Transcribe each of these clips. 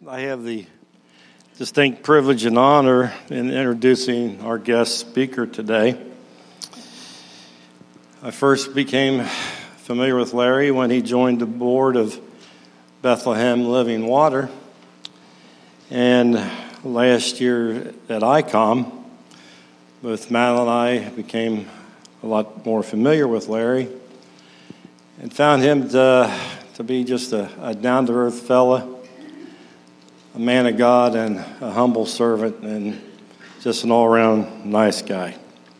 I have the distinct privilege and honor in introducing our guest speaker today. I first became familiar with Larry when he joined the board of Bethlehem Living Water. And last year at ICOM, both Mal and I became a lot more familiar with Larry and found him to be just a down-to-earth fella, a man of God and a humble servant, and just an all-around nice guy.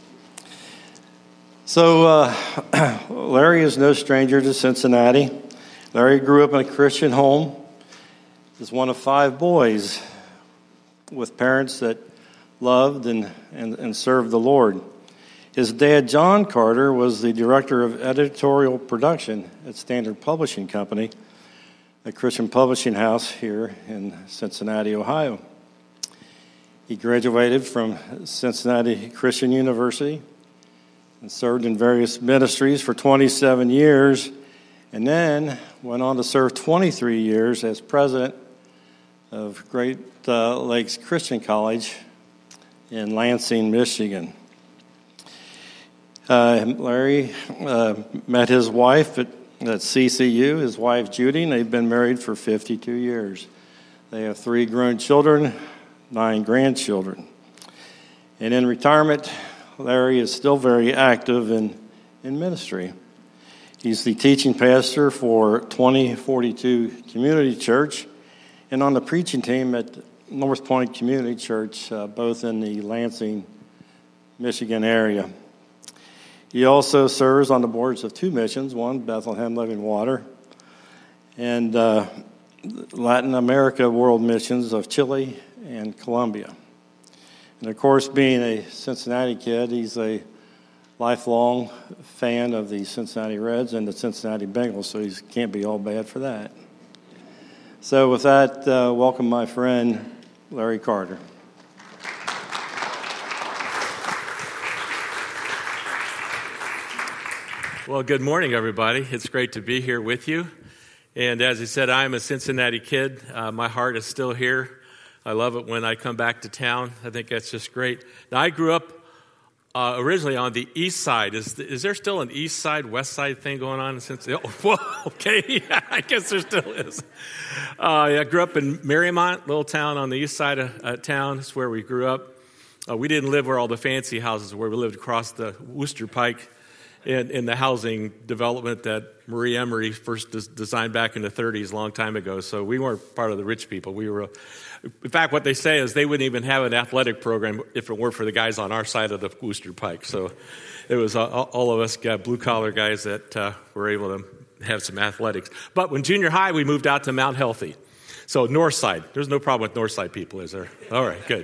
So Larry is no stranger to Cincinnati. Larry grew up in a Christian home. He was one of 5 boys with parents that loved and served the Lord. His dad, John Carter, was the director of editorial production at Standard Publishing Company, a Christian publishing house here in Cincinnati, Ohio. He graduated from Cincinnati Christian University and served in various ministries for 27 years, and then went on to serve 23 years as president of Great Lakes Christian College in Lansing, Michigan. Larry met his wife at CCU, his wife Judy, and they've been married for 52 years. They have 3 grown children, 9 grandchildren. And in retirement, Larry is still very active in ministry. He's the teaching pastor for 2042 Community Church and on the preaching team at North Point Community Church, both in the Lansing, Michigan area. He also serves on the boards of 2 missions, one Bethlehem Living Water, and Latin America World Missions of Chile and Colombia. And of course, being a Cincinnati kid, he's a lifelong fan of the Cincinnati Reds and the Cincinnati Bengals, so he can't be all bad for that. So with that, welcome my friend, Larry Carter. Well, good morning, everybody. It's great to be here with you. And as he said, I'm a Cincinnati kid. My heart is still here. I love it when I come back to town. I think that's just great. Now, I grew up originally on the east side. Is there still an east side, west side thing going on in Cincinnati? Oh, whoa, okay, yeah, I guess there still is. I grew up in Mariemont, little town on the east side of town. That's where we grew up. We didn't live where all the fancy houses were. We lived across the Worcester Pike in the housing development that Marie Emery first designed back in the 30s, a long time ago. So we weren't part of the rich people. We were, in fact, what they say is they wouldn't even have an athletic program if it weren't for the guys on our side of the Worcester Pike. So it was all of us blue-collar guys that were able to have some athletics. But when junior high, we moved out to Mount Healthy. So north side. There's no problem with north side people, is there? All right, good.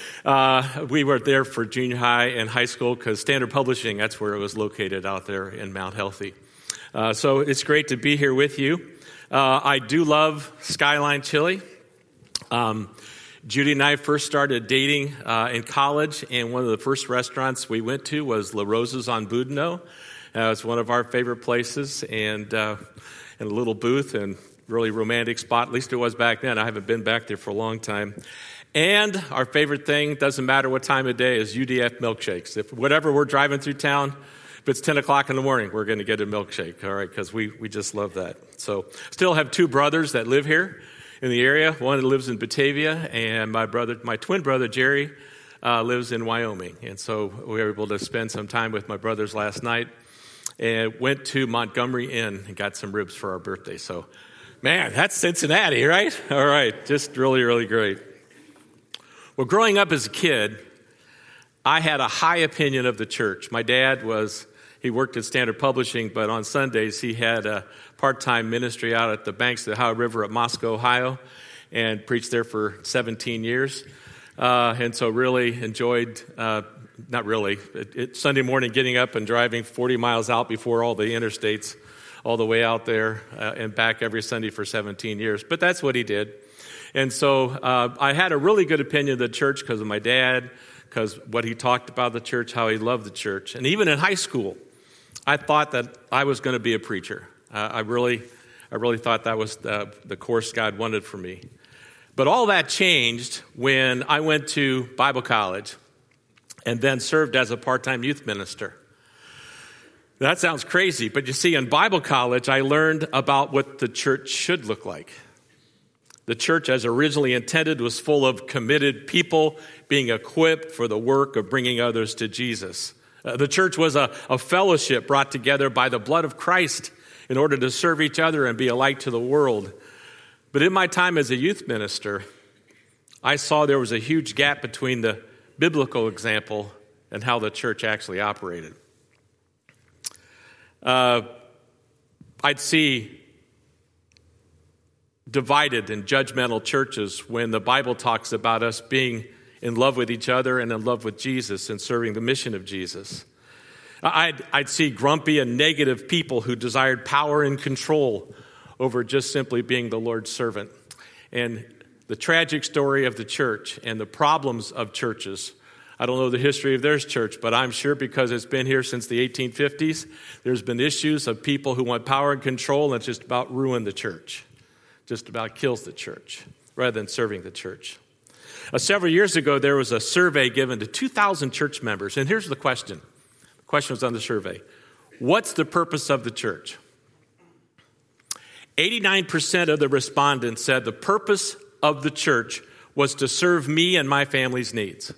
We were there for junior high and high school because Standard Publishing, that's where it was located out there in Mount Healthy. So it's great to be here with you. I do love Skyline Chili. Judy and I first started dating in college, and one of the first restaurants we went to was La Rosa's on Boudinot. It's one of our favorite places, and in a little booth and really romantic spot. At least it was back then. I haven't been back there for a long time. And our favorite thing, doesn't matter what time of day, is UDF milkshakes. If whatever we're driving through town, if it's 10 o'clock in the morning, we're going to get a milkshake, all right, because we just love that. So still have 2 brothers that live here in the area. One lives in Batavia, and my twin brother, Jerry, lives in Wyoming. And so we were able to spend some time with my brothers last night and went to Montgomery Inn and got some ribs for our birthday. So, man, that's Cincinnati, right? All right, just really, really great. Well, growing up as a kid, I had a high opinion of the church. My dad he worked at Standard Publishing, but on Sundays he had a part-time ministry out at the banks of the Ohio River at Moscow, Ohio, and preached there for 17 years. And so really enjoyed, Sunday morning getting up and driving 40 miles out before all the interstates, all the way out there and back every Sunday for 17 years. But that's what he did. And so I had a really good opinion of the church because of my dad, because what he talked about the church, how he loved the church. And even in high school, I thought that I was going to be a preacher. I really thought that was the course God wanted for me. But all that changed when I went to Bible college and then served as a part-time youth minister. That sounds crazy, but you see, in Bible college, I learned about what the church should look like. The church, as originally intended, was full of committed people being equipped for the work of bringing others to Jesus. The church was a fellowship brought together by the blood of Christ in order to serve each other and be a light to the world. But in my time as a youth minister, I saw there was a huge gap between the biblical example and how the church actually operated. I'd see divided and judgmental churches when the Bible talks about us being in love with each other and in love with Jesus and serving the mission of Jesus. I'd see grumpy and negative people who desired power and control over just simply being the Lord's servant. And the tragic story of the church and the problems of churches, I don't know the history of their church, but I'm sure because it's been here since the 1850s, there's been issues of people who want power and control, and it's just about ruin the church. Just about kills the church rather than serving the church. Several years ago, there was a survey given to 2,000 church members, and here's the question. The question was on the survey. What's the purpose of the church? 89% of the respondents said the purpose of the church was to serve me and my family's needs.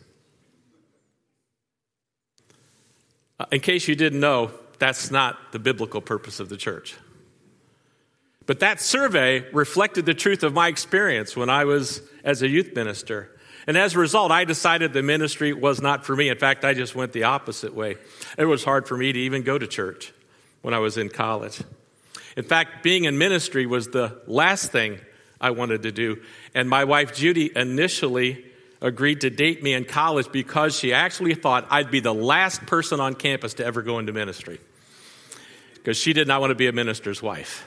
In case you didn't know, that's not the biblical purpose of the church. But that survey reflected the truth of my experience when I was as a youth minister. And as a result, I decided the ministry was not for me. In fact, I just went the opposite way. It was hard for me to even go to church when I was in college. In fact, being in ministry was the last thing I wanted to do. And my wife, Judy, initially agreed to date me in college because she actually thought I'd be the last person on campus to ever go into ministry. Because she did not want to be a minister's wife.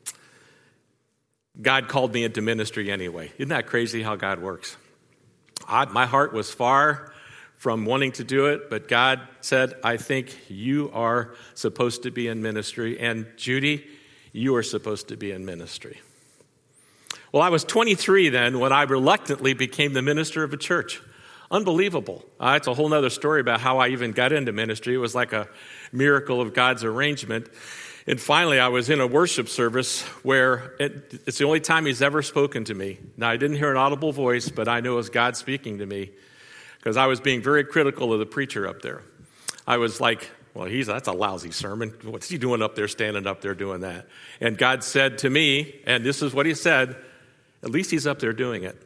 God called me into ministry anyway. Isn't that crazy how God works? My heart was far from wanting to do it, but God said, I think you are supposed to be in ministry. And Judy, you are supposed to be in ministry. Well, I was 23 then when I reluctantly became the minister of a church. Unbelievable. It's a whole other story about how I even got into ministry. It was like a miracle of God's arrangement. And finally, I was in a worship service where it's the only time he's ever spoken to me. Now, I didn't hear an audible voice, but I knew it was God speaking to me because I was being very critical of the preacher up there. I was like, well, that's a lousy sermon. What's he doing up there, standing up there doing that? And God said to me, and this is what he said, at least he's up there doing it.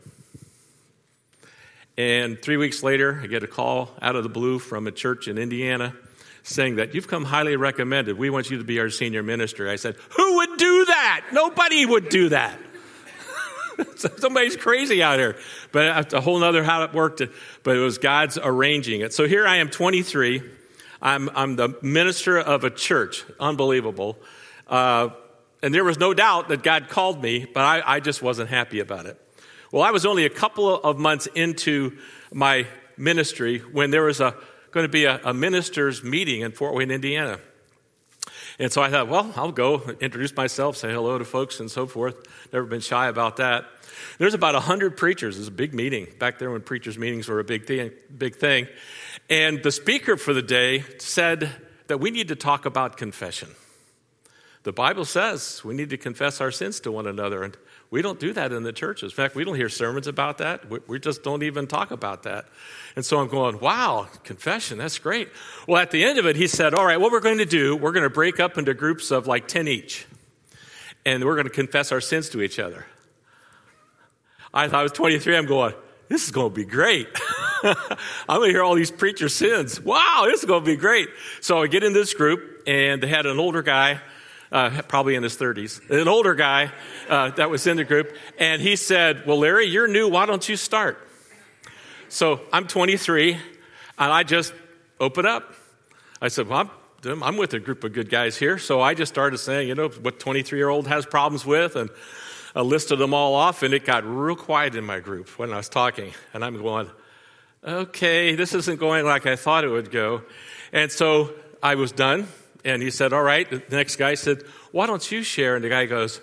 And 3 weeks later, I get a call out of the blue from a church in Indiana saying that you've come highly recommended. We want you to be our senior minister. I said, who would do that? Nobody would do that. Somebody's crazy out here. But it's a whole other how it worked. But it was God's arranging it. So here I am, 23. I'm the minister of a church. Unbelievable. And there was no doubt that God called me, but I just wasn't happy about it. Well, I was only a couple of months into my ministry when there was going to be a minister's meeting in Fort Wayne, Indiana. And so I thought, well, I'll go introduce myself, say hello to folks and so forth. Never been shy about that. There's about 100 preachers. It was a big meeting back there when preachers' meetings were a big thing. And the speaker for the day said that we need to talk about confession. The Bible says we need to confess our sins to one another, and we don't do that in the churches. In fact, we don't hear sermons about that. We just don't even talk about that. And so I'm going, wow, confession, that's great. Well, at the end of it, he said, all right, what we're going to do, we're going to break up into groups of like 10 each, and we're going to confess our sins to each other. I thought I was 23. I'm going, this is going to be great. I'm going to hear all these preachers' sins. Wow, this is going to be great. So I get in this group, and they had an older guy, probably in his 30s, an older guy that was in the group. And he said, well, Larry, you're new. Why don't you start? So I'm 23, and I just open up. I said, well, I'm with a group of good guys here. So I just started saying, what 23-year-old has problems with, and I listed them all off, and it got real quiet in my group when I was talking. And I'm going, okay, this isn't going like I thought it would go. And so I was done. And he said, all right. The next guy said, why don't you share? And the guy goes,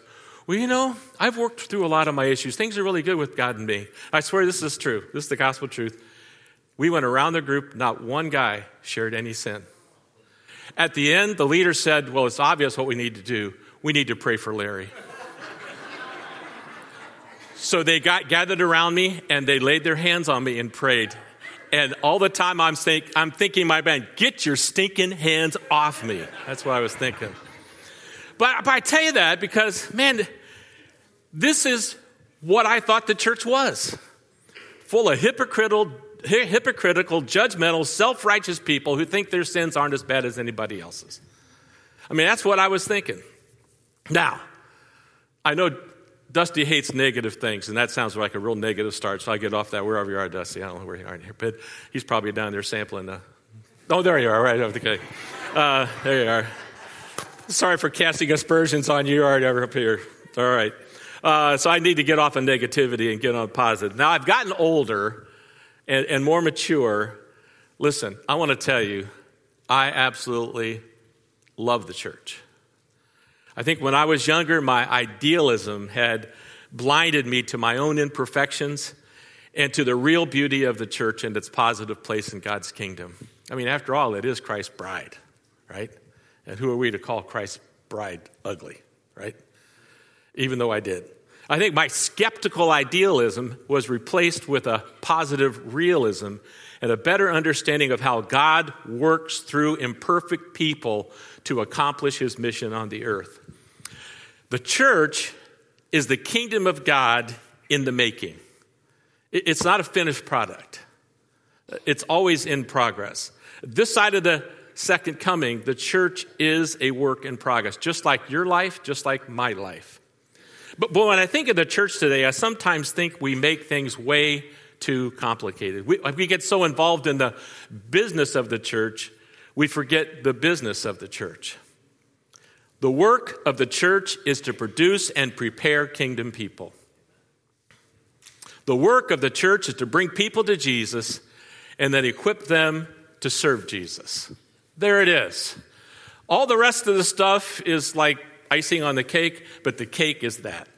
Well, I've worked through a lot of my issues. Things are really good with God and me. I swear this is true. This is the gospel truth. We went around the group. Not one guy shared any sin. At the end, the leader said, well, it's obvious what we need to do. We need to pray for Larry. So they gathered around me, and they laid their hands on me and prayed. And all the time I'm thinking, my man, get your stinking hands off me. That's what I was thinking. But I tell you that because, man, this is what I thought the church was. Full of hypocritical, judgmental, self-righteous people who think their sins aren't as bad as anybody else's. I mean, that's what I was thinking. Now, I know Dusty hates negative things, and that sounds like a real negative start, so I get off that wherever you are, Dusty. I don't know where you are in here, but he's probably down there sampling. Oh, there you are, right? Okay. There you are. Sorry for casting aspersions on you. You are up here. All right. So I need to get off of negativity and get on positive. Now, I've gotten older and more mature. Listen, I want to tell you, I absolutely love the church. I think when I was younger, my idealism had blinded me to my own imperfections and to the real beauty of the church and its positive place in God's kingdom. I mean, after all, it is Christ's bride, right? And who are we to call Christ's bride ugly, right? Even though I did. I think my skeptical idealism was replaced with a positive realism and a better understanding of how God works through imperfect people to accomplish his mission on the earth. The church is the kingdom of God in the making. It's not a finished product. It's always in progress. This side of the second coming, the church is a work in progress, just like your life, just like my life. But when I think of the church today, I sometimes think we make things way too complicated. We get so involved in the business of the church, we forget the business of the church. The work of the church is to produce and prepare kingdom people. The work of the church is to bring people to Jesus and then equip them to serve Jesus. There it is. All the rest of the stuff is like icing on the cake, but the cake is that.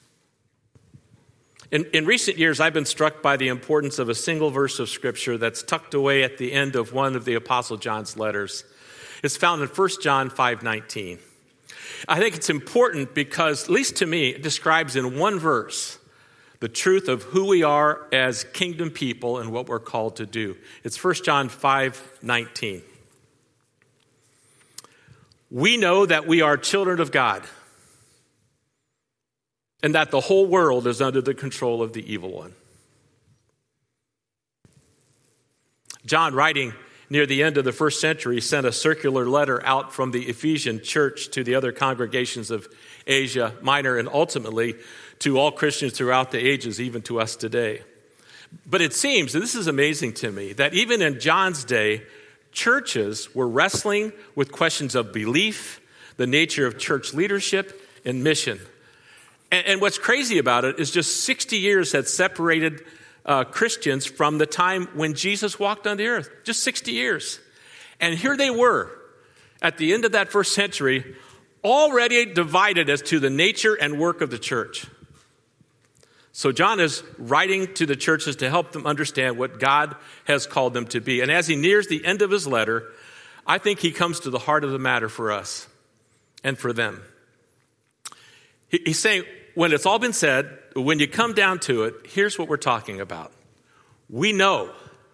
In recent years, I've been struck by the importance of a single verse of Scripture that's tucked away at the end of one of the Apostle John's letters. It's found in 1 John 5:19. I think it's important because, at least to me, it describes in one verse the truth of who we are as kingdom people and what we're called to do. It's 1 John 5:19. We know that we are children of God and that the whole world is under the control of the evil one. John, writing near the end of the first century, sent a circular letter out from the Ephesian church to the other congregations of Asia Minor and ultimately to all Christians throughout the ages, even to us today. But it seems, and this is amazing to me, that even in John's day, churches were wrestling with questions of belief, the nature of church leadership, and mission. And what's crazy about it is just 60 years had separated Christians from the time when Jesus walked on the earth. Just 60 years. And here they were, at the end of that first century, already divided as to the nature and work of the church. So John is writing to the churches to help them understand what God has called them to be. And as he nears the end of his letter, I think he comes to the heart of the matter for us and for them. He's saying, when it's all been said, when you come down to it, here's what we're talking about. We know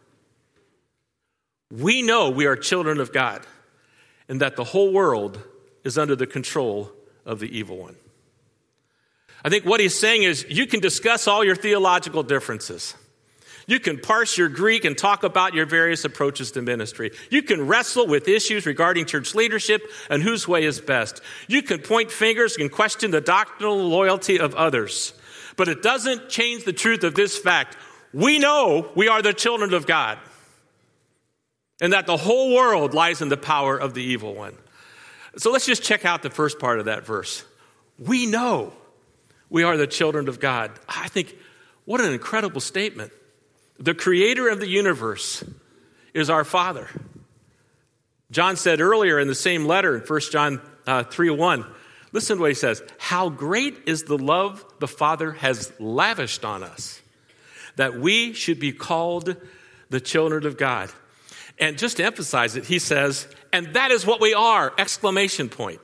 we are children of God and that the whole world is under the control of the evil one. I think what he's saying is you can discuss all your theological differences. You can parse your Greek and talk about your various approaches to ministry. You can wrestle with issues regarding church leadership and whose way is best. You can point fingers and question the doctrinal loyalty of others. But it doesn't change the truth of this fact. We know we are the children of God and that the whole world lies in the power of the evil one. So let's just check out the first part of that verse. We know we are the children of God. I think, what an incredible statement. The creator of the universe is our Father. John said earlier in the same letter in 1 John 3:1, Listen to what he says. How great is the love the Father has lavished on us, that we should be called the children of God. And just to emphasize it, he says, and that is what we are, exclamation point.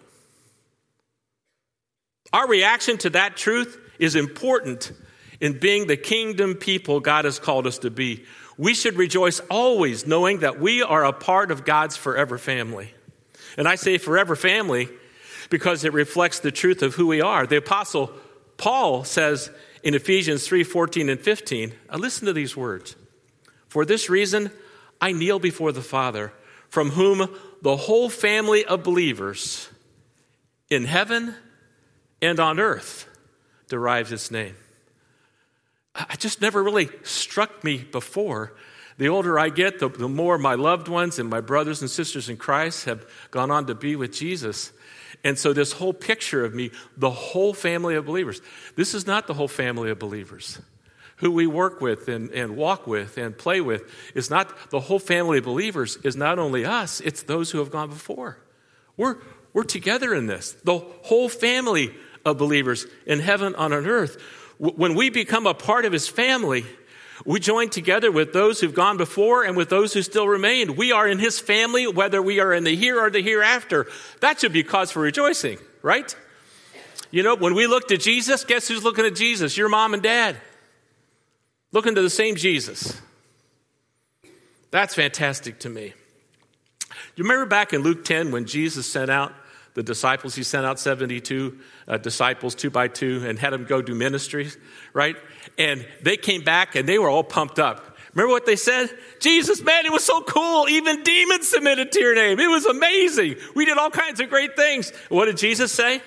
Our reaction to that truth is important in being the kingdom people God has called us to be. We should rejoice always knowing that we are a part of God's forever family. And I say forever family because it reflects the truth of who we are. The Apostle Paul says in Ephesians 3:14 and 15, listen to these words. For this reason, I kneel before the Father, from whom the whole family of believers in heaven and on earth derives its name. It just never really struck me before. The older I get, the more my loved ones and my brothers and sisters in Christ have gone on to be with Jesus. And so this whole picture of me, the whole family of believers, this is not the whole family of believers. Who we work with and walk with and play with is not the whole family of believers, is not only us, it's those who have gone before. We're together in this. The whole family of believers in heaven and on earth. When we become a part of his family, we join together with those who've gone before and with those who still remain. We are in his family, whether we are in the here or the hereafter. That should be cause for rejoicing, right? You know, when we look to Jesus, guess who's looking at Jesus? Your mom and dad. Looking to the same Jesus. That's fantastic to me. You remember back in Luke 10 when Jesus sent out the disciples? He sent out 72 disciples 2 by 2 and had them go do ministries, right? And they came back and they were all pumped up. Remember what they said? Jesus, man, it was so cool. Even demons submitted to your name. It was amazing. We did all kinds of great things. What did Jesus say?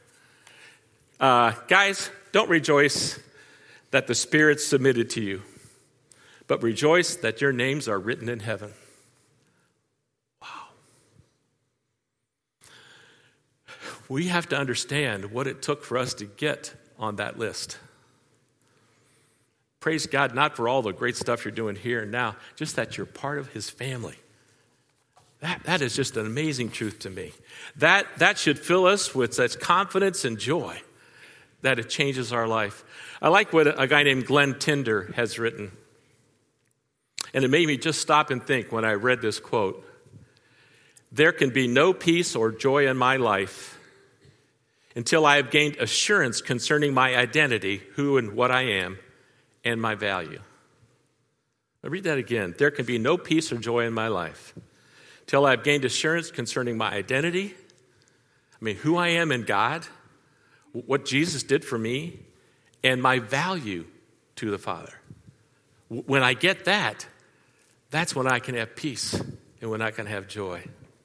Guys, don't rejoice that the Spirit submitted to you, but rejoice that your names are written in heaven. Wow. We have to understand what it took for us to get on that list. Praise God, not for all the great stuff you're doing here and now, just that you're part of his family. That is just an amazing truth to me. That should fill us with such confidence and joy that it changes our life. I like what a guy named Glenn Tinder has written. And it made me just stop and think when I read this quote. There can be no peace or joy in my life until I have gained assurance concerning my identity, who and what I am, and my value. I'll read that again. There can be no peace or joy in my life till I've gained assurance concerning my identity, who I am in God, what Jesus did for me, and my value to the Father. When I get that, that's when I can have peace and when I can have joy.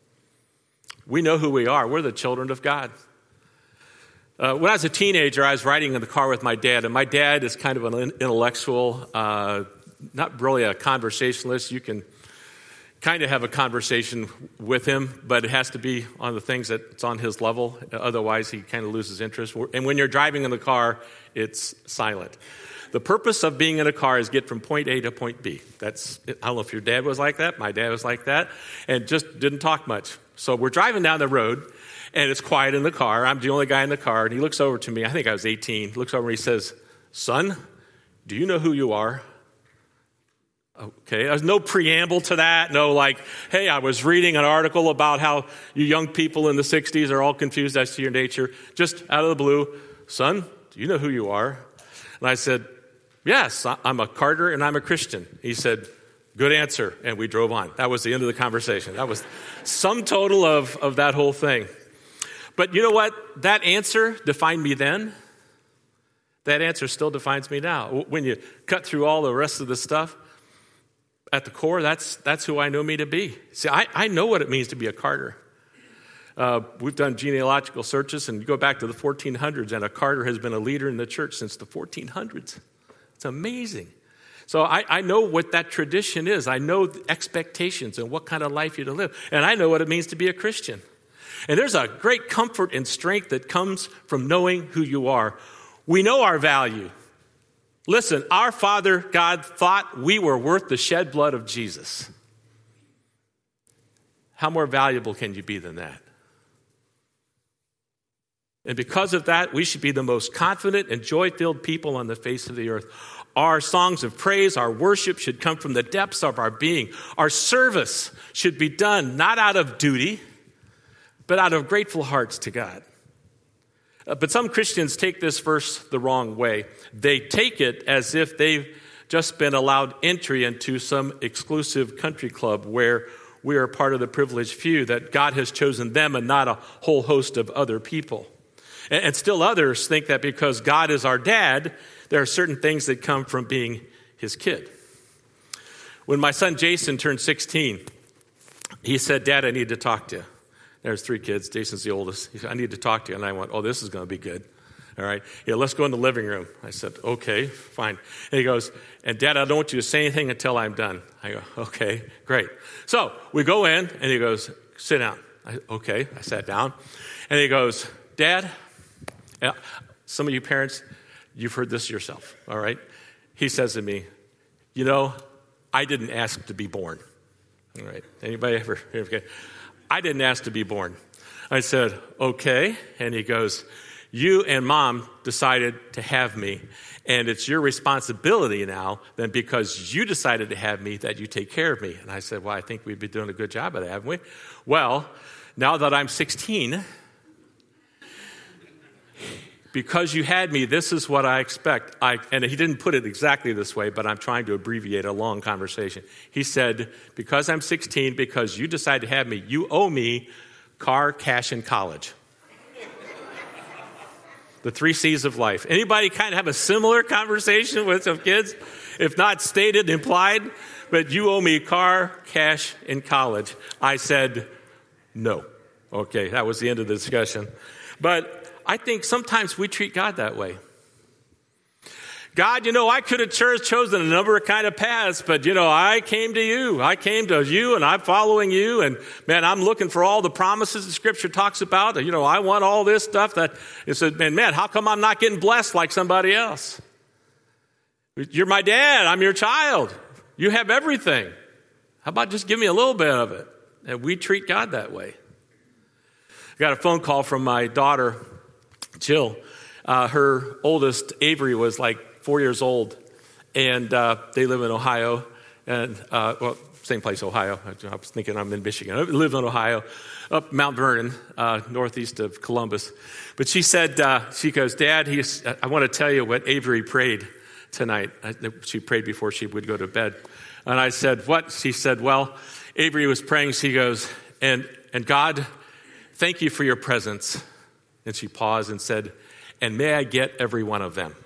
We know who we are. We're the children of God. When I was a teenager, I was riding in the car with my dad, and my dad is kind of an intellectual, not really a conversationalist. You can kind of have a conversation with him, but it has to be on the things that's on his level. Otherwise, he kind of loses interest. And when you're driving in the car, it's silent. The purpose of being in a car is get from point A to point B. I don't know if your dad was like that. My dad was like that, and just didn't talk much. So we're driving down the road, and it's quiet in the car. I'm the only guy in the car, and he looks over to me. I think I was 18. He looks over and he says, "Son, do you know who you are?" Okay, there's no preamble to that. No hey, I was reading an article about how you young people in the 60s are all confused as to your nature. Just out of the blue, "Son, do you know who you are?" And I said, "Yes, I'm a Carter and I'm a Christian." He said, "Good answer." And we drove on. That was the end of the conversation. That was sum total of that whole thing. But you know what? That answer defined me then. That answer still defines me now. When you cut through all the rest of the stuff, at the core, that's who I know me to be. See, I know what it means to be a Carter. We've done genealogical searches, and you go back to the 1400s, and a Carter has been a leader in the church since the 1400s. It's amazing. So I know what that tradition is. I know the expectations and what kind of life you're to live. And I know what it means to be a Christian. And there's a great comfort and strength that comes from knowing who you are. We know our value. Listen, our Father God thought we were worth the shed blood of Jesus. How more valuable can you be than that? And because of that, we should be the most confident and joy-filled people on the face of the earth. Our songs of praise, our worship should come from the depths of our being. Our service should be done not out of duty, but out of grateful hearts to God. But some Christians take this verse the wrong way. They take it as if they've just been allowed entry into some exclusive country club where we are part of the privileged few, that God has chosen them and not a whole host of other people. And still others think that because God is our dad, there are certain things that come from being his kid. When my son Jason turned 16, he said, "Dad, I need to talk to you." There's 3 kids. Jason's the oldest. He said, "I need to talk to you." And I went, "Oh, this is going to be good. All right. Yeah, let's go in the living room." I said, "Okay, fine." And he goes, "And Dad, I don't want you to say anything until I'm done." I go, "Okay, great." So we go in, and he goes, "Sit down." Okay, I sat down. And he goes, "Dad," some of you parents, you've heard this yourself, all right? He says to me, "You know, I didn't ask to be born." All right. Anybody ever? Okay. "I didn't ask to be born." I said, "Okay." And he goes, "You and Mom decided to have me, and it's your responsibility now, then because you decided to have me, that you take care of me." And I said, "Well, I think we've been doing a good job of that, haven't we?" "Well, now that I'm 16, because you had me, this is what I expect." And he didn't put it exactly this way, but I'm trying to abbreviate a long conversation. He said, "Because I'm 16, because you decided to have me, you owe me car, cash, and college." The 3 C's of life. Anybody kind of have a similar conversation with some kids? If not stated, implied, but you owe me car, cash, and college. I said, no. Okay, that was the end of the discussion. But I think sometimes we treat God that way. "God, I could have chosen a number of kind of paths, but, I came to you. I came to you, and I'm following you. And, man, I'm looking for all the promises the Scripture talks about. I want all this stuff that it said, man, how come I'm not getting blessed like somebody else? You're my dad. I'm your child. You have everything. How about just give me a little bit of it?" And we treat God that way. I got a phone call from my daughter, Jill. Her oldest, Avery, was like 4 years old, and they live in Ohio, and same place, Ohio. I was thinking I'm in Michigan. I live in Ohio, up Mount Vernon, northeast of Columbus. But she said, she goes, "Dad, I want to tell you what Avery prayed tonight." She prayed before she would go to bed. And I said, "What?" She said, "Well, Avery was praying." She goes, and God, thank you for your presence." And she paused and said, "And may I get every one of them?"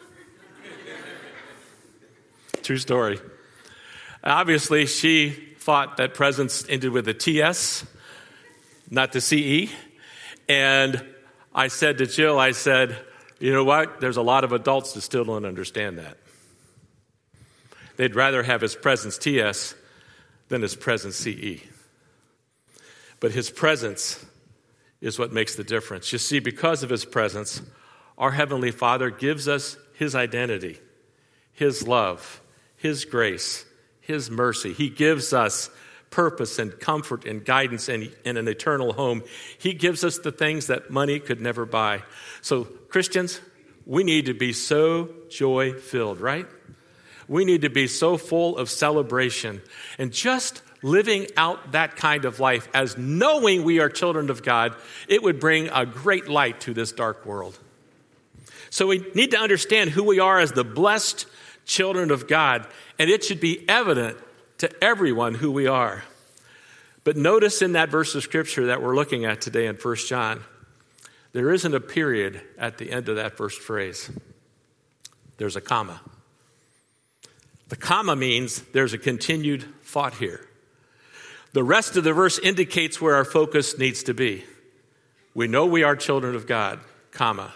True story. Obviously, she thought that presence ended with a TS, not the CE. And I said to Jill, I said, "You know what? There's a lot of adults that still don't understand that. They'd rather have his presence TS than his presence CE. But his presence is what makes the difference. You see, because of his presence, our Heavenly Father gives us his identity, his love, his grace, his mercy. He gives us purpose and comfort and guidance and an eternal home. He gives us the things that money could never buy. So, Christians, we need to be so joy-filled, right? We need to be so full of celebration and just living out that kind of life as knowing we are children of God. It would bring a great light to this dark world. So we need to understand who we are as the blessed children of God, and it should be evident to everyone who we are. But notice in that verse of Scripture that we're looking at today in 1 John, there isn't a period at the end of that first phrase. There's a comma. The comma means there's a continued thought here. The rest of the verse indicates where our focus needs to be. We know we are children of God, comma.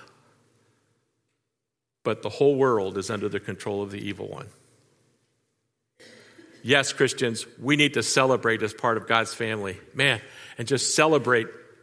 But the whole world is under the control of the evil one. Yes, Christians, we need to celebrate as part of God's family. Man, and just celebrate,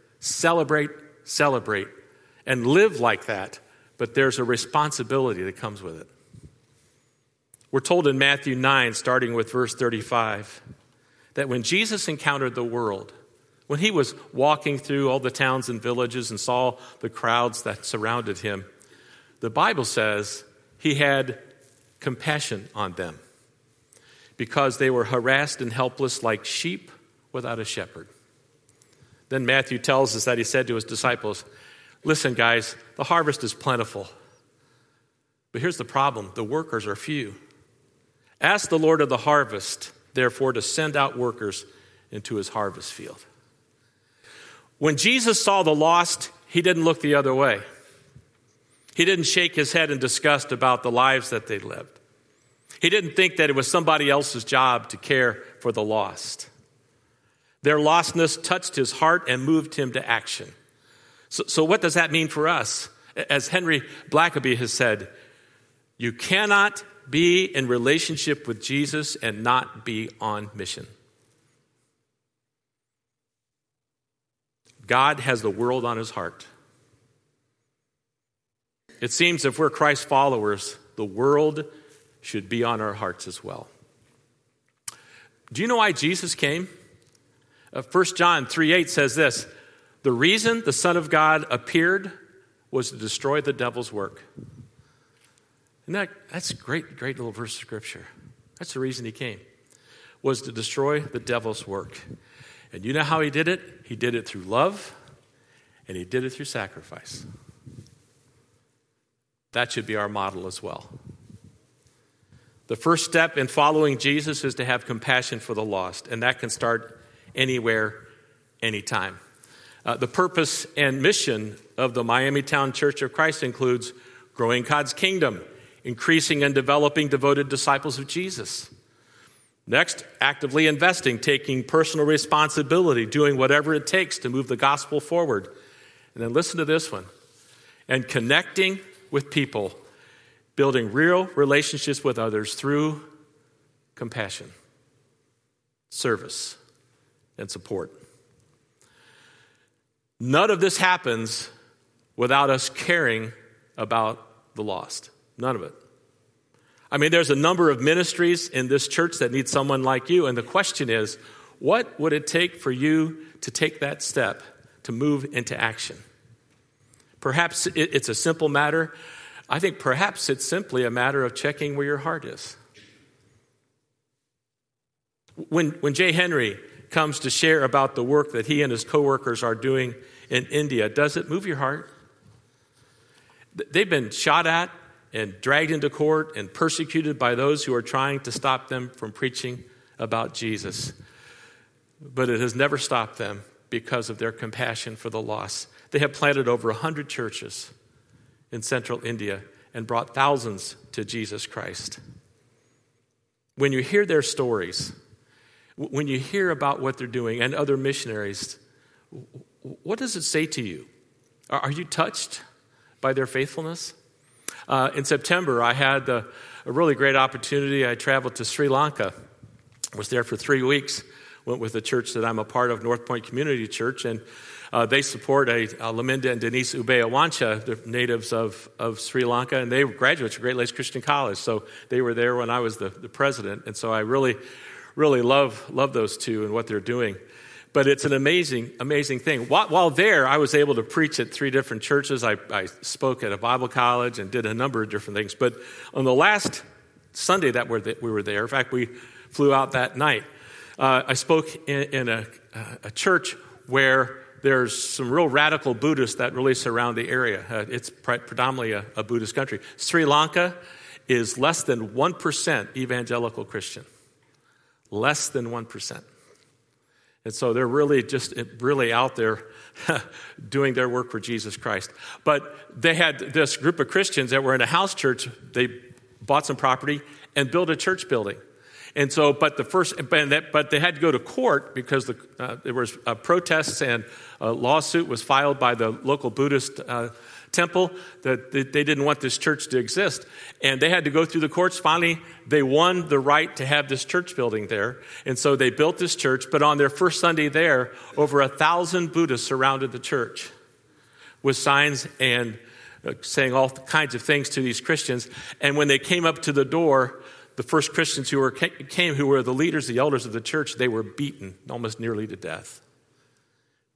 and live like that. But there's a responsibility that comes with it. We're told in Matthew 9, starting with verse 35, that when Jesus encountered the world, When he was walking through all the towns and villages and saw the crowds that surrounded him, the Bible says he had compassion on them because they were harassed and helpless like sheep without a shepherd. Then Matthew tells us that he said to his disciples, "Listen, guys, the harvest is plentiful. But here's the problem. The workers are few. Ask the Lord of the harvest, therefore, to send out workers into his harvest field." When Jesus saw the lost, he didn't look the other way. He didn't shake his head in disgust about the lives that they lived. He didn't think that it was somebody else's job to care for the lost. Their lostness touched his heart and moved him to action. So what does that mean for us? As Henry Blackaby has said, you cannot be in relationship with Jesus and not be on mission. God has the world on his heart. It seems if we're Christ followers, the world should be on our hearts as well. Do you know why Jesus came? 1 John 3:8 says this, "The reason the Son of God appeared was to destroy the devil's work." And that's a great little verse of scripture. That's the reason he came, was to destroy the devil's work. And you know how he did it? He did it through love, and he did it through sacrifice. That should be our model as well. The first step in following Jesus is to have compassion for the lost, and that can start anywhere, anytime. The purpose and mission of the Miamitown Church of Christ includes growing God's kingdom, increasing and developing devoted disciples of Jesus. Next, actively investing, taking personal responsibility, doing whatever it takes to move the gospel forward. And then listen to this one. And connecting with people, building real relationships with others through compassion, service, and support. None of this happens without us caring about the lost. None of it. I mean, there's a number of ministries in this church that need someone like you, and the question is, what would it take for you to take that step to move into action? Perhaps it's a simple matter. I think perhaps it's simply a matter of checking where your heart is. When Jay Henry comes to share about the work that he and his coworkers are doing in India, does it move your heart? They've been shot at and dragged into court and persecuted by those who are trying to stop them from preaching about Jesus. But it has never stopped them because of their compassion for the lost. They have planted over 100 churches in central India and brought thousands to Jesus Christ. When you hear their stories, when you hear about what they're doing and other missionaries, what does it say to you? Are you touched by their faithfulness? In September, I had a really great opportunity. I traveled to Sri Lanka. I was there for 3 weeks. Went with the church that I'm a part of, North Point Community Church, and they support Laminda and Denise Ubeawancha, the natives of Sri Lanka, and they were graduates of Great Lakes Christian College. So they were there when I was the president, and so I really love those two and what they're doing. But it's an amazing thing. While there, I was able to preach at 3 different churches. I spoke at a Bible college and did a number of different things. But on the last Sunday that we were there, in fact, we flew out that night, I spoke in a church where there's some real radical Buddhists that really surround the area. It's predominantly a Buddhist country. Sri Lanka is less than 1% evangelical Christian. Less than 1%. And so they're really out there doing their work for Jesus Christ. But they had this group of Christians that were in a house church. They bought some property and built a church building. And so, but they had to go to court because there was protests and a lawsuit was filed by the local Buddhist temple that they didn't want this church to exist. And they had to go through the courts. Finally, they won the right to have this church building there. And so they built this church. But on their first Sunday there, over 1,000 Buddhists surrounded the church with signs and saying all kinds of things to these Christians. And when they came up to the door, the first Christians who were the leaders, the elders of the church, they were beaten almost nearly to death.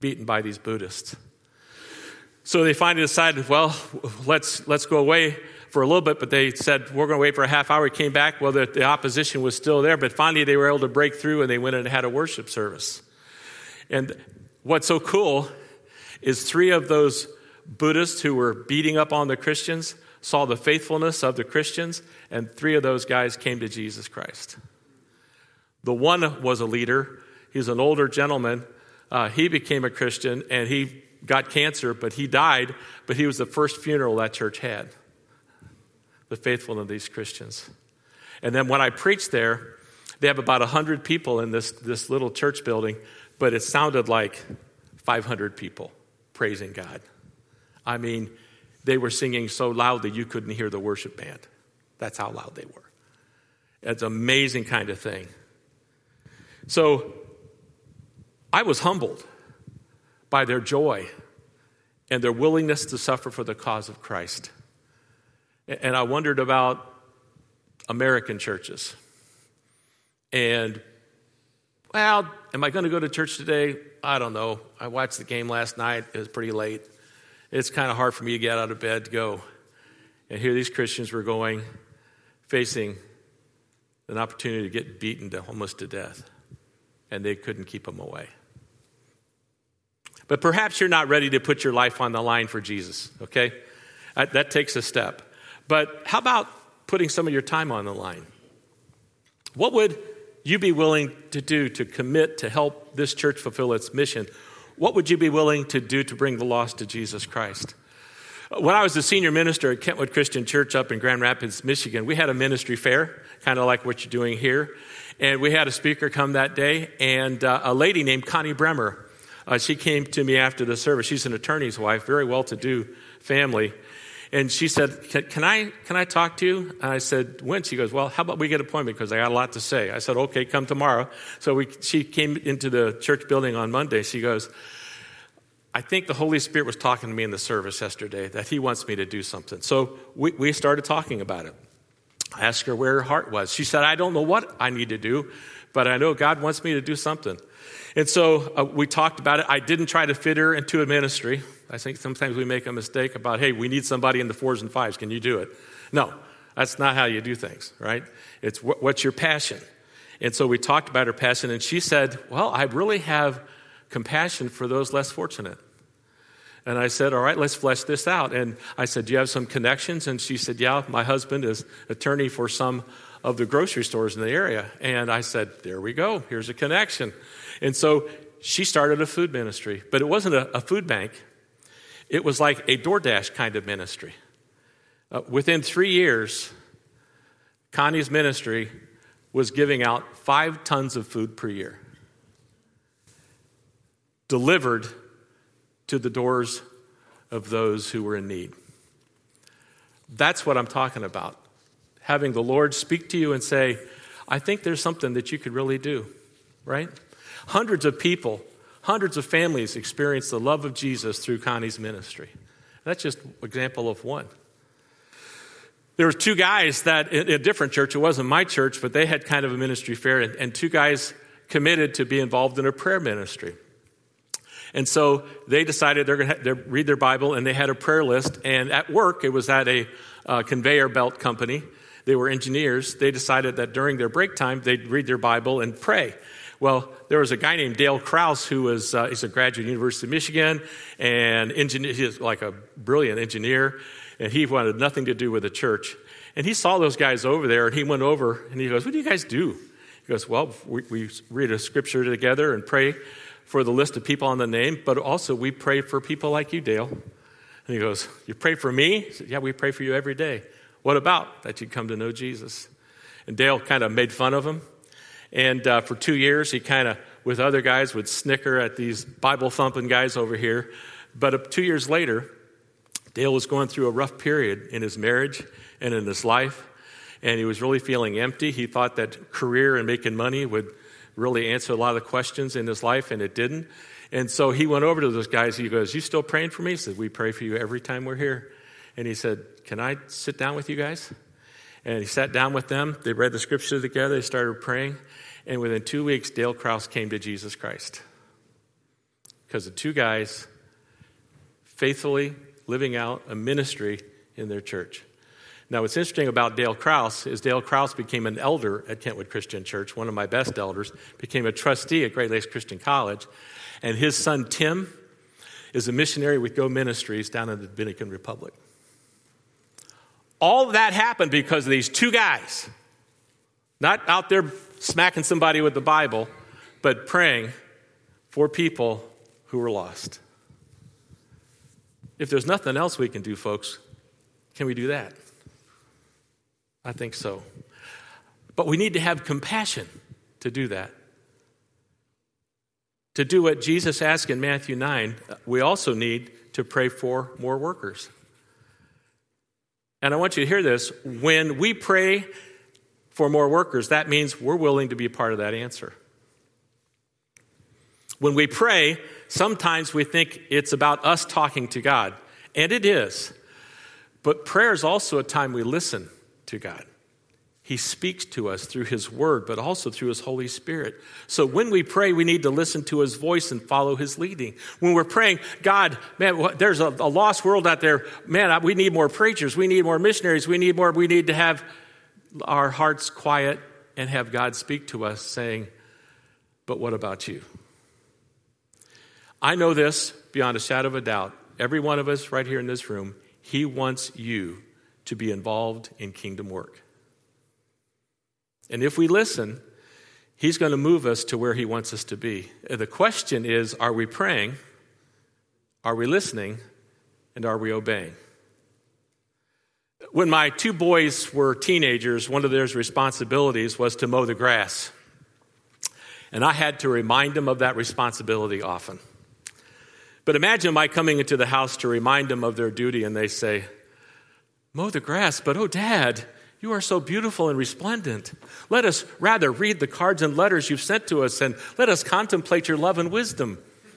beaten by these Buddhists. So they finally decided, well, let's go away for a little bit, but they said, we're going to wait for a half hour. We came back. Well, the opposition was still there, but finally they were able to break through, and they went and had a worship service. And what's so cool is 3 of those Buddhists who were beating up on the Christians saw the faithfulness of the Christians, and 3 of those guys came to Jesus Christ. The one was a leader. He's an older gentleman. He became a Christian, and he got cancer, but he died, but he was the first funeral that church had. The faithfulness of these Christians. And then when I preached there, they have about 100 people in this little church building, but it sounded like 500 people praising God. I mean, they were singing so loud that you couldn't hear the worship band. That's how loud they were. It's an amazing kind of thing. So I was humbled by their joy and their willingness to suffer for the cause of Christ. And I wondered about American churches. And, well, am I going to go to church today? I don't know. I watched the game last night. It was pretty late. It's kind of hard for me to get out of bed to go. And here these Christians were going, facing an opportunity to get beaten almost to death. And they couldn't keep them away. But perhaps you're not ready to put your life on the line for Jesus, okay? That takes a step. But how about putting some of your time on the line? What would you be willing to do to commit to help this church fulfill its mission? What would you be willing to do to bring the lost to Jesus Christ? When I was the senior minister at Kentwood Christian Church up in Grand Rapids, Michigan, we had a ministry fair, kind of like what you're doing here. And we had a speaker come that day, and a lady named Connie Bremer. She came to me after the service. She's an attorney's wife, very well-to-do family. And she said, can I talk to you? And I said, when? She goes, well, how about we get an appointment because I got a lot to say. I said, okay, come tomorrow. So she came into the church building on Monday. She goes, I think the Holy Spirit was talking to me in the service yesterday that he wants me to do something. So we started talking about it. I asked her where her heart was. She said, I don't know what I need to do, but I know God wants me to do something. And so we talked about it. I didn't try to fit her into a ministry. I think sometimes we make a mistake about, hey, we need somebody in the 4s and 5s. Can you do it? No, that's not how you do things, right? It's what's your passion? And so we talked about her passion, and she said, well, I really have compassion for those less fortunate. And I said, all right, let's flesh this out. And I said, do you have some connections? And she said, yeah, my husband is attorney for some of the grocery stores in the area. And I said, there we go. Here's a connection. And so she started a food ministry. But it wasn't a food bank. It was like a DoorDash kind of ministry. Within 3 years, Connie's ministry was giving out 5 tons of food per year, delivered to the doors of those who were in need. That's what I'm talking about. Having the Lord speak to you and say, I think there's something that you could really do, right? Hundreds of people, hundreds of families experienced the love of Jesus through Connie's ministry. That's just an example of one. There were 2 guys that in a different church, it wasn't my church, but they had kind of a ministry fair, and 2 guys committed to be involved in a prayer ministry. And so they decided they're going to read their Bible, and they had a prayer list. And at work, it was at a conveyor belt company. They were engineers. They decided that during their break time, they'd read their Bible and pray. Well, there was a guy named Dale Krause who was he's a graduate of the University of Michigan, and he's like a brilliant engineer, and he wanted nothing to do with the church. And he saw those guys over there, and he went over, and he goes, what do you guys do? He goes, well, we read a scripture together and pray for the list of people on the name, but also we pray for people like you, Dale. And he goes, you pray for me? He said, yeah, we pray for you every day. What about that you come to know Jesus? And Dale kind of made fun of him. And for 2 years, he kind of, with other guys, would snicker at these Bible-thumping guys over here. But 2 years later, Dale was going through a rough period in his marriage and in his life, and he was really feeling empty. He thought that career and making money would really answer a lot of the questions in his life, and it didn't. And so he went over to those guys. He goes, you still praying for me? He said, we pray for you every time we're here. And he said, can I sit down with you guys? And he sat down with them. They read the scripture together. They started praying. And within 2 weeks, Dale Krause came to Jesus Christ. because of two guys faithfully living out a ministry in their church. Now, what's interesting about Dale Krause is Dale Krause became an elder at Kentwood Christian Church, one of my best elders, became a trustee at Great Lakes Christian College, and his son Tim is a missionary with Go Ministries down in the Dominican Republic. All of that happened because of these two guys, not out there smacking somebody with the Bible, but praying for people who were lost. If there's nothing else we can do, folks, can we do that? I think so. But we need to have compassion to do that. To do what Jesus asked in Matthew 9, we also need to pray for more workers. And I want you to hear this. When we pray for more workers, that means we're willing to be a part of that answer. When we pray, sometimes we think it's about us talking to God, and it is. But prayer is also a time we listen to God. He speaks to us through his word, but also through his Holy Spirit. So when we pray, we need to listen to his voice and follow his leading. When we're praying, God, man, there's a lost world out there. Man, we need more preachers. We need more missionaries. We need to have our hearts quiet and have God speak to us saying, but what about you? I know this beyond a shadow of a doubt. Every one of us right here in this room, he wants you to be involved in kingdom work. And if we listen, he's going to move us to where he wants us to be. The question is, are we praying? Are we listening? And are we obeying? When my two boys were teenagers, one of their responsibilities was to mow the grass. And I had to remind them of that responsibility often. But imagine my coming into the house to remind them of their duty, and they say, mow the grass, but oh, Dad, you are so beautiful and resplendent. Let us rather read the cards and letters you've sent to us, and let us contemplate your love and wisdom.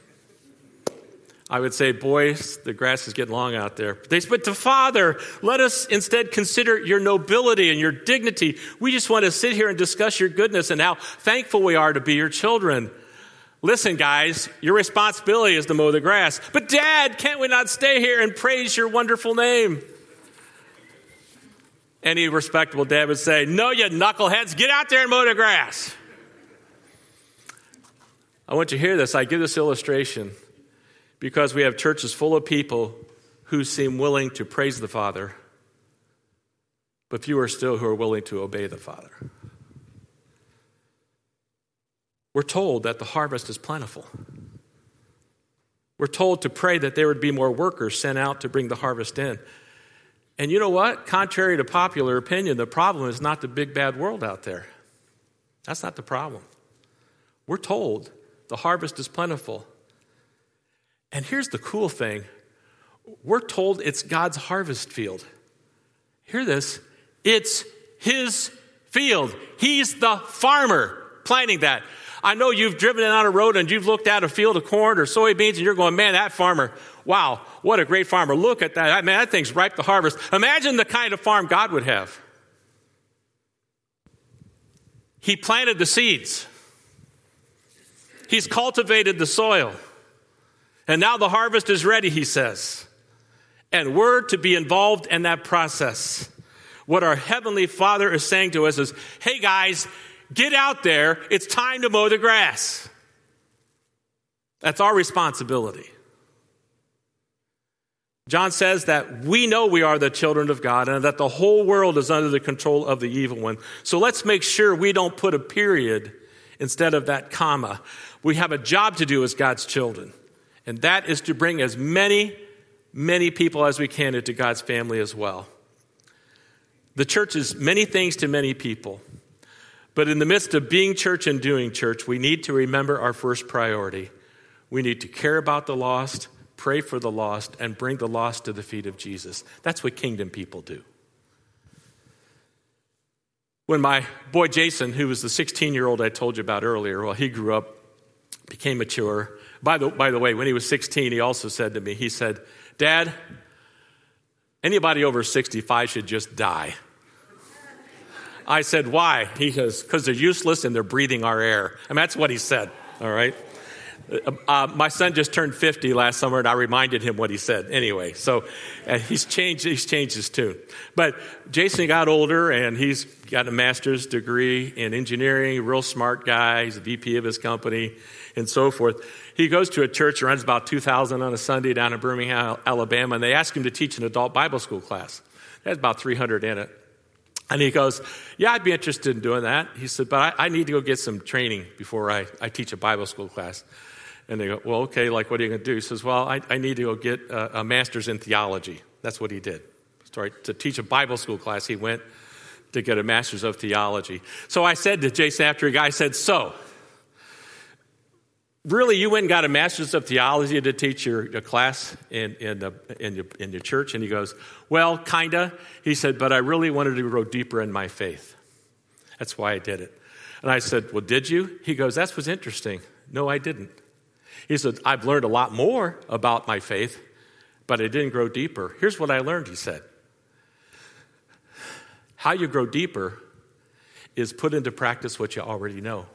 I would say, boys, the grass is getting long out there. But to Father, let us instead consider your nobility and your dignity. We just want to sit here and discuss your goodness and how thankful we are to be your children. Listen, guys, your responsibility is to mow the grass. But Dad, can't we not stay here and praise your wonderful name? Any respectable dad would say, no, you knuckleheads, get out there and mow the grass. I want you to hear this. I give this illustration because we have churches full of people who seem willing to praise the Father, but fewer still who are willing to obey the Father. We're told that the harvest is plentiful. We're told to pray that there would be more workers sent out to bring the harvest in. And you know what? Contrary to popular opinion, the problem is not the big bad world out there. That's not the problem. We're told the harvest is plentiful. And here's the cool thing. We're told it's God's harvest field. Hear this. It's his field. He's the farmer planting that. I know you've driven down a road and you've looked at a field of corn or soybeans and you're going, man, that farmer, wow, what a great farmer. Look at that. Man, that thing's ripe to harvest. Imagine the kind of farm God would have. He planted the seeds. He's cultivated the soil. And now the harvest is ready, he says. And we're to be involved in that process. What our Heavenly Father is saying to us is, hey guys, get out there. It's time to mow the grass. That's our responsibility. John says that we know we are the children of God and that the whole world is under the control of the evil one. So let's make sure we don't put a period instead of that comma. We have a job to do as God's children, and that is to bring as many people as we can into God's family as well. The church is many things to many people. But in the midst of being church and doing church, we need to remember our first priority. We need to care about the lost, pray for the lost, and bring the lost to the feet of Jesus. That's what kingdom people do. When my boy Jason, who was the 16-year-old I told you about earlier, well, he grew up, became mature. By the way, when he was 16, he also said to me, he said, Dad, anybody over 65 should just die. I said, why? He says, because they're useless and they're breathing our air. I mean, that's what he said, all right? My son just turned 50 last summer, and I reminded him what he said anyway. So he's changed his tune. But Jason got older, and he's got a master's degree in engineering, real smart guy. He's the VP of his company and so forth. He goes to a church, runs about 2,000 on a Sunday down in Birmingham, Alabama, and they ask him to teach an adult Bible school class. There's about 300 in it. And he goes, yeah, I'd be interested in doing that. He said, but I need to go get some training before I teach a Bible school class. And they go, well, okay, like what are you going to do? He says, well, I need to go get a master's in theology. That's what he did. So to teach a Bible school class, he went to get a master's of theology. So I said to Jason after I said, so, really, you went and got a master's of theology to teach your class in your church? And he goes, well, kind of. He said, but I really wanted to grow deeper in my faith. That's why I did it. And I said, well, did you? He goes, that's what's interesting. No, I didn't. He said, I've learned a lot more about my faith, but I didn't grow deeper. Here's what I learned, he said. How you grow deeper is put into practice what you already know.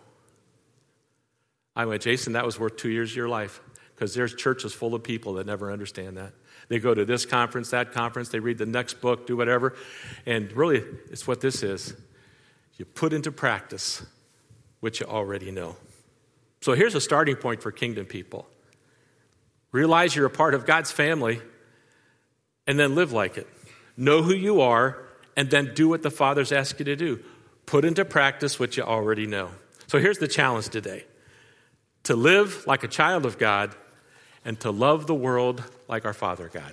I went, Jason, that was worth 2 years of your life, because there's churches full of people that never understand that. They go to this conference, that conference, they read the next book, do whatever, and really, it's what this is. You put into practice what you already know. So here's a starting point for kingdom people. Realize you're a part of God's family, and then live like it. Know who you are, and then do what the Father's asked you to do. Put into practice what you already know. So here's the challenge today. To live like a child of God, and to love the world like our Father God.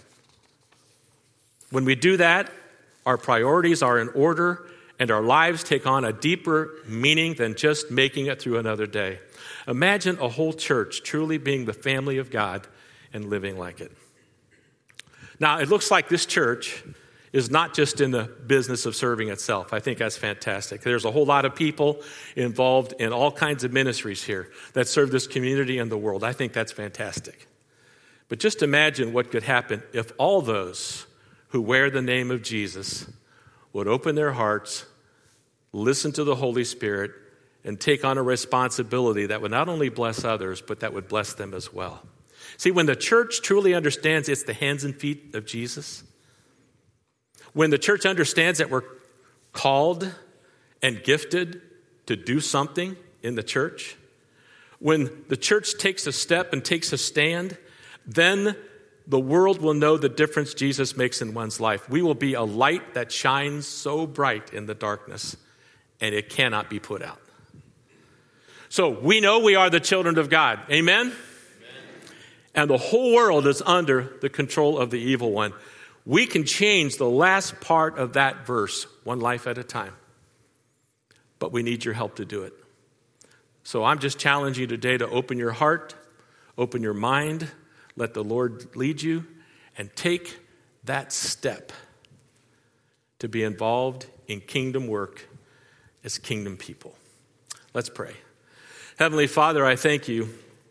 When we do that, our priorities are in order, and our lives take on a deeper meaning than just making it through another day. Imagine a whole church truly being the family of God and living like it. Now, it looks like this church is not just in the business of serving itself. I think that's fantastic. There's a whole lot of people involved in all kinds of ministries here that serve this community and the world. I think that's fantastic. But just imagine what could happen if all those who wear the name of Jesus would open their hearts, listen to the Holy Spirit, and take on a responsibility that would not only bless others, but that would bless them as well. See, when the church truly understands it's the hands and feet of Jesus, when the church understands that we're called and gifted to do something in the church, when the church takes a step and takes a stand, then the world will know the difference Jesus makes in one's life. We will be a light that shines so bright in the darkness, and it cannot be put out. So we know we are the children of God. Amen? Amen. And the whole world is under the control of the evil one. We can change the last part of that verse, one life at a time. But we need your help to do it. So I'm just challenging you today to open your heart, open your mind, let the Lord lead you, and take that step to be involved in kingdom work as kingdom people. Let's pray. Heavenly Father, I thank you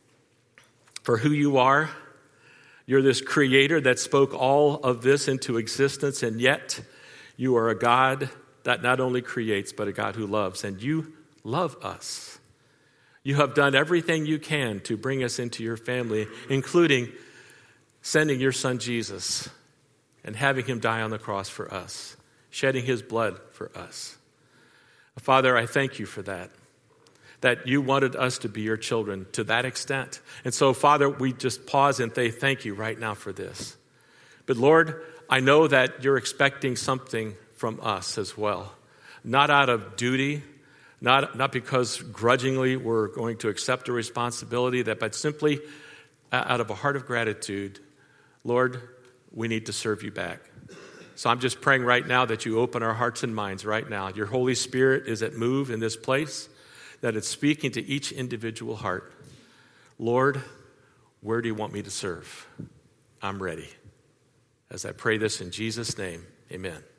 for who you are. You're this creator that spoke all of this into existence, and yet you are a God that not only creates, but a God who loves, and you love us. You have done everything you can to bring us into your family, including sending your son Jesus and having him die on the cross for us, shedding his blood for us. Father, I thank you for that you wanted us to be your children to that extent. And so, Father, we just pause and say thank you right now for this. But Lord, I know that you're expecting something from us as well, not out of duty, not because grudgingly we're going to accept a responsibility, but simply out of a heart of gratitude. Lord, we need to serve you back. So I'm just praying right now that you open our hearts and minds right now. Your Holy Spirit is at move in this place, that it's speaking to each individual heart. Lord, where do you want me to serve? I'm ready. As I pray this in Jesus' name, amen.